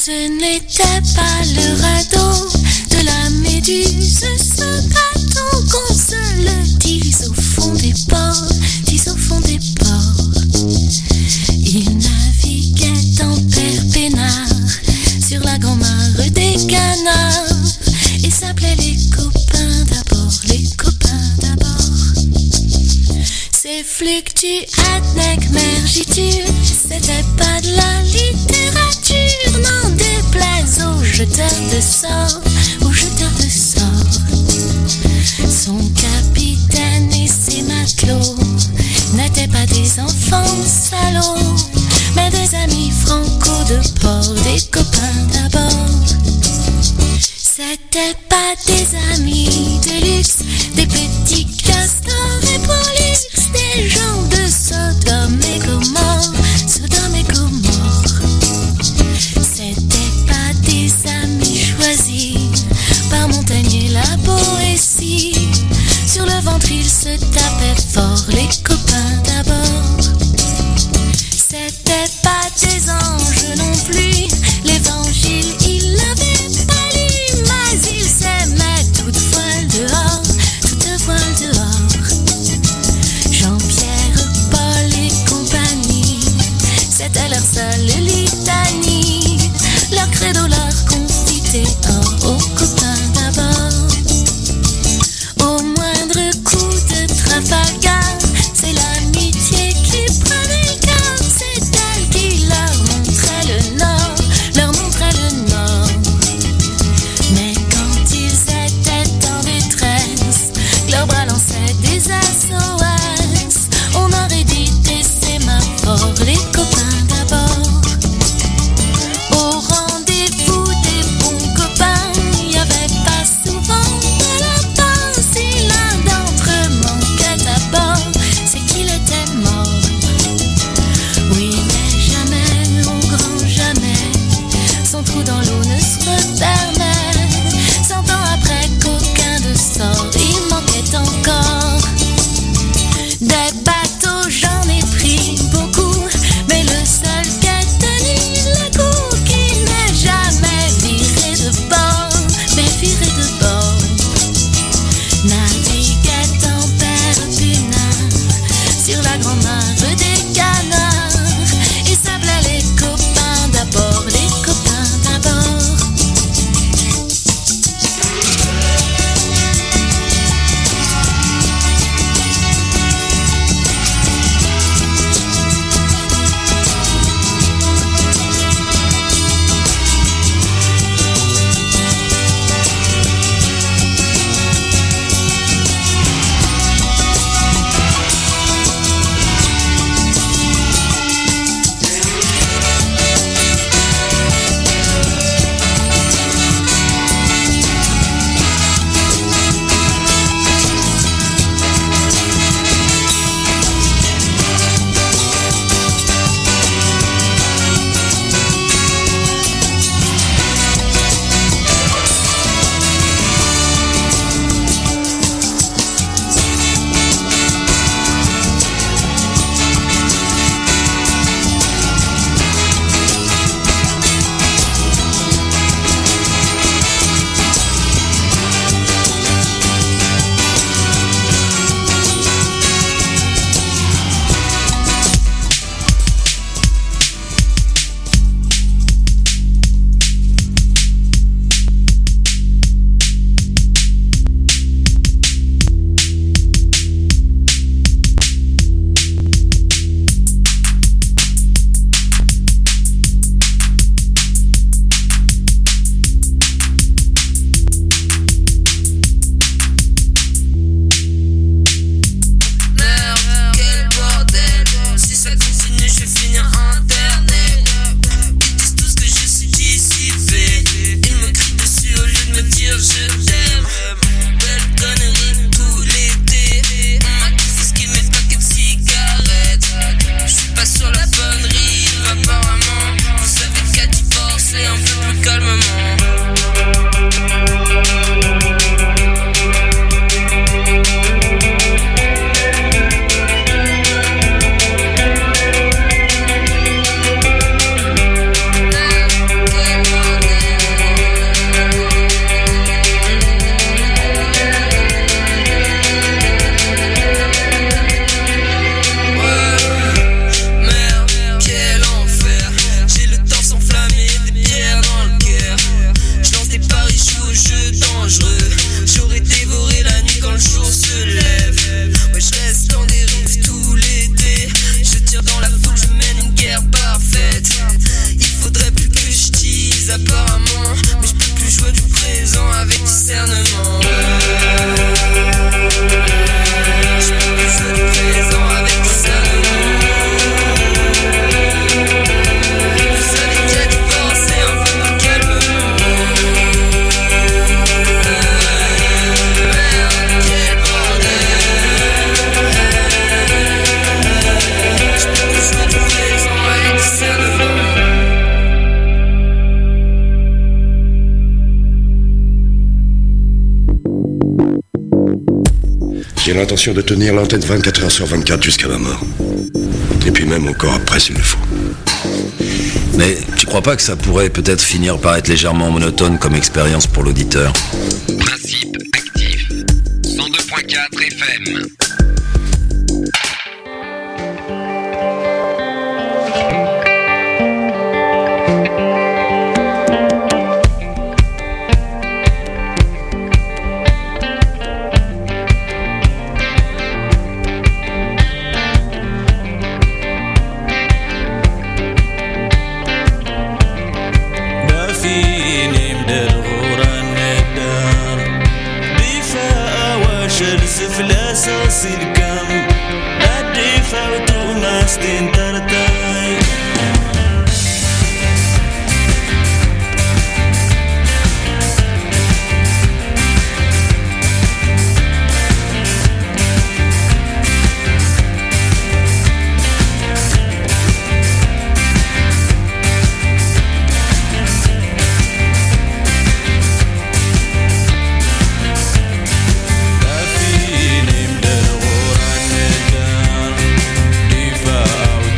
Ce n'était pas le radeau de la Méduse, ce bateau qu'on se le dise au fond des ports, dise au fond des ports. Il naviguait en père peinard sur la grand-mare des canards. Il s'appelait les copains d'abord, les copains d'abord. C'est fluctu, adnec, mergiture, c'était pas de la littérature, n'en déplaise aux jeteurs de sorts, aux jeteurs de sorts. Son capitaine et ses matelots n'étaient pas des enfants salauds, mais des amis franco de port, des copains d'abord. C'était pas des amis de luxe, des petits castors et pollux, des gens de Sodome et Gomorre, Sodome et Gomorre. C'était pas des amis choisis par Montaigne et la poésie. Sur le ventre ils se tapaient fort, les copains d'abord. C'était pas des anges non plus, l'évangile ils l'avaient pas lu, mais ils s'aimaient toute voile dehors, toute voile dehors. Jean-Pierre, Paul et compagnie, c'était leur seule litanie, leur credo, leur confité, or aux copains d'abord. Au moindre coup de Trafalgar, c'est l'amitié qui prenait le cœur, c'est elle qui leur montrait le nord, leur montrait le nord. Mais quand ils étaient en détresse, leurs bras lançaient des SOS, on aurait dit des sémaphores, les copains d'abord. Au rendez-vous des bons copains, il y avait pas souvent de la part. Si l'un d'entre eux manquait à bord, c'est qu'il était mort. Oui, mais jamais, au grand jamais, son trou dans l'eau ne se refermait. 100 ans après qu'aucun de sort, il manquait encore. Des bateaux j'en ai pris beaucoup, mais le seul qui a tenu le coup, qui n'est jamais viré de bord, mais viré de bord, naviguait en père peinard sur la grand-mare des canards. Il s'appelait les copains d'abord, les copains d'abord. J'ai l'intention de tenir l'antenne 24 heures sur 24 jusqu'à ma mort. Et puis même encore après s'il le faut. Mais tu crois pas que ça pourrait peut-être finir par être légèrement monotone comme expérience pour l'auditeur? Principe actif. 102.4 FM. out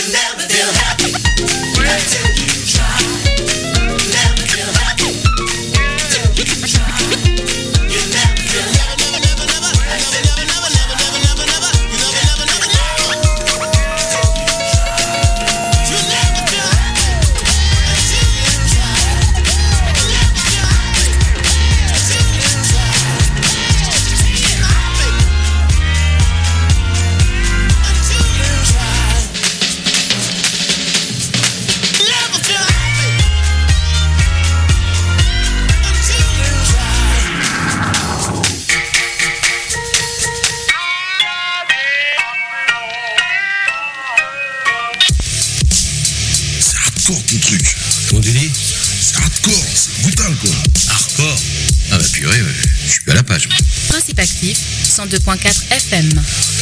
Principe actif, 102.4 FM.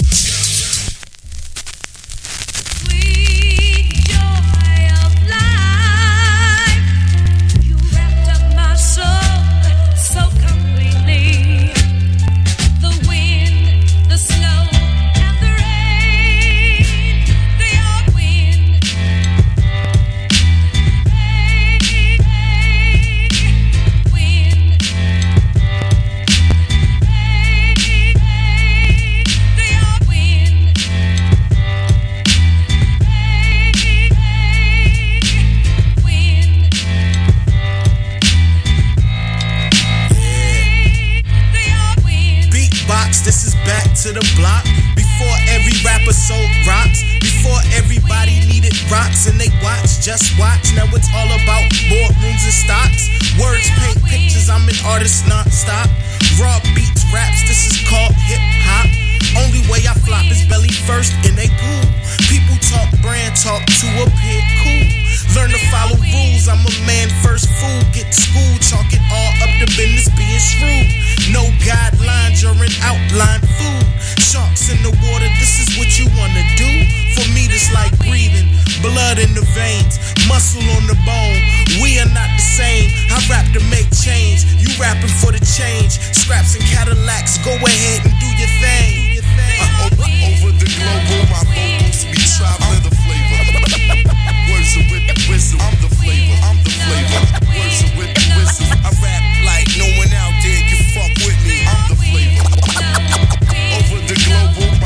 To the block before every rapper sold rocks, before everybody needed rocks and they just watch. Now it's all about boardrooms and stocks. Words paint pictures, I'm an artist non-stop. Raw beats, raps, this is called hip-hop. Only way I flop is belly first in they pool. People talk brand talk to appear cool. Learn to follow rules, I'm a man first fool. Get to school, chalk it all up to business being shrewd. No guidelines, you're an outline fool. Sharks in the water, this is what you wanna do. For me, this like breathing, blood in the veins, muscle on the bone. We are not the same. I rap to make change, you rapping for the change. Scraps and Cadillacs, go ahead and do your thing. Over the globe, my vocals be traveling the flavor. Words of wisdom, I'm the flavor, I'm the flavor. Words of wisdom, I rap like no one out there can fuck with me. I'm the flavor. Over the globe,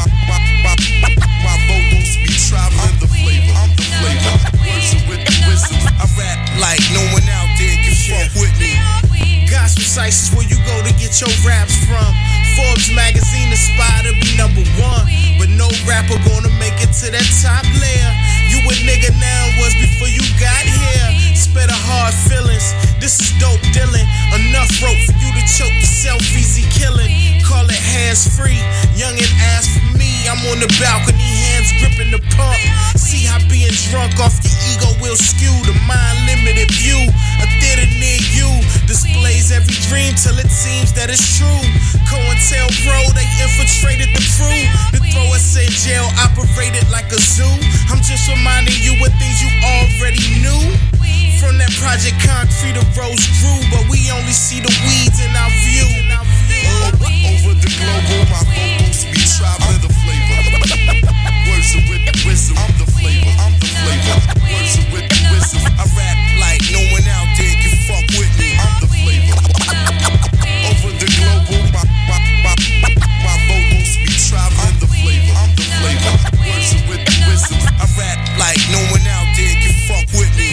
my vocals be traveling the flavor. I'm the flavor. Words of wisdom, I rap like no one out there can fuck with me. Gospel sites is where you go to get your raps from. Forbes magazine aspire to be number one, but no rapper gonna make it to that top layer. You a nigga now was before you got here. Spit a hard feelings, this is dope dealing. Enough rope for you to choke yourself, easy killing. Call it hands free, young and ask for me. I'm on the balcony, hands gripping the pump. See how being drunk off your ego will skew the mind limited view. A theater near you displays every dream till it seems that it's true. COINTELPRO, they infiltrated the crew. To throw us in jail, operated like a zoo. I'm just reminding you of things you already knew. From that Project Concrete, the rose grew, but we only see the weeds in our view. Over the globe, my vocals be traveling the flavor. Words of wisdom, I'm the flavor, I'm the flavor. Words of wisdom, I rap like no one out there can fuck with me. I'm the flavor. Over the globe, my vocals be traveling the flavor. I'm the flavor. Words of wisdom, I rap like no one out there can fuck with me.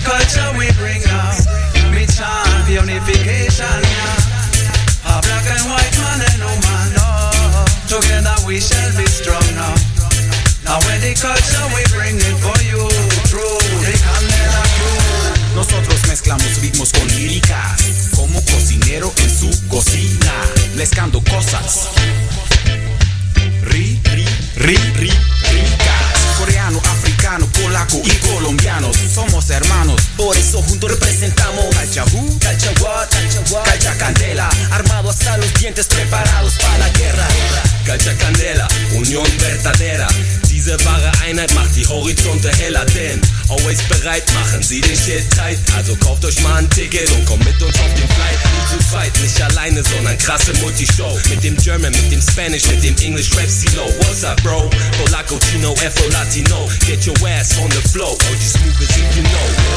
culture we bring now. Me chant for unification, yeah. A black and white man and woman, no. Together we shall be strong now. Now when the culture we bring it for you, true, the Candela crew. Nosotros mezclamos ritmos con líricas, como cocinero en su cocina, mezclando cosas ricas. Coreano, africano, polaco y colombianos, somos hermanos, por eso juntos representamos Calcha Who, Calcha What, Calcha Candela, armado hasta los dientes, preparados para la guerra. Calcha Candela, unión verdadera. Diese wahre Einheit macht die Horizonte heller, denn always bereit machen sie den Shit tight. Also kauft euch mal ein Ticket und kommt mit uns auf den Flight. Nicht zu zweit, nicht alleine, sondern krasse Multishow. Mit dem German, mit dem Spanish, mit dem English Rap CeeLo. What's up, bro? Polaco, Chino, Afro, Latino. Get your ass on the floor. Oh, just move as if you know.